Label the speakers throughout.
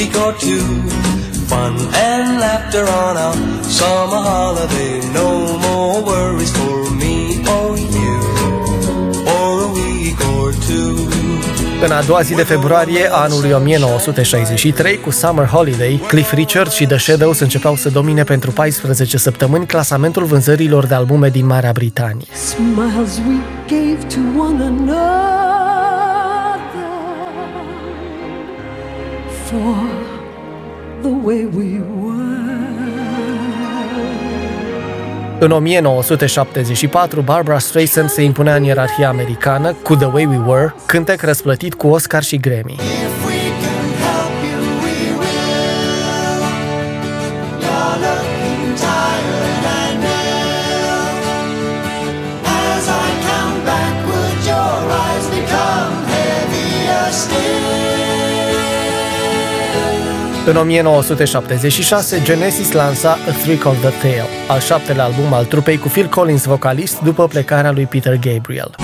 Speaker 1: week or two. Fun and laughter on a summer holiday. No more worries for me or you for a week or two.
Speaker 2: În a doua zi de februarie a anului 1963, cu Summer Holiday, Cliff Richard și The Shadows începeau să domine pentru 14 săptămâni clasamentul vânzărilor de albume din Marea Britanie.
Speaker 3: Smiles we gave to one another for the way we were.
Speaker 2: În 1974, Barbra Streisand se impunea în ierarhia americană cu The Way We Were, cântec răsplătit cu Oscar și Grammy. În 1976, Genesis lansa A Trick of the Tail, al 7-lea album al trupei cu Phil Collins vocalist după plecarea lui Peter Gabriel.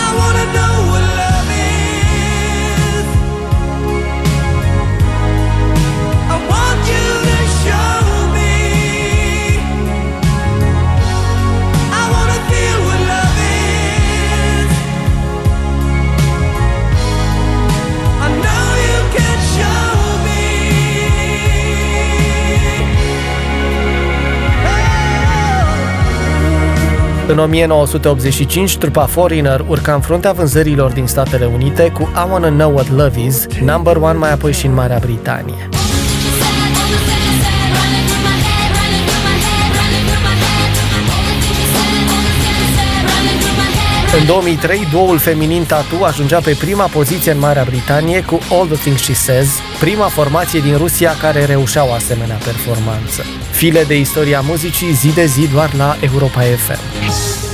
Speaker 2: În 1985, trupa Foreigner urca în fruntea vânzărilor din Statele Unite cu I Wanna Know What Love Is, number one mai apoi și în Marea Britanie. În 2003, duoul feminin Tatu ajungea pe prima poziție în Marea Britanie cu All the Things She Says, prima formație din Rusia care reușea o asemenea performanță. File de istoria muzicii zi de zi doar la Europa FM.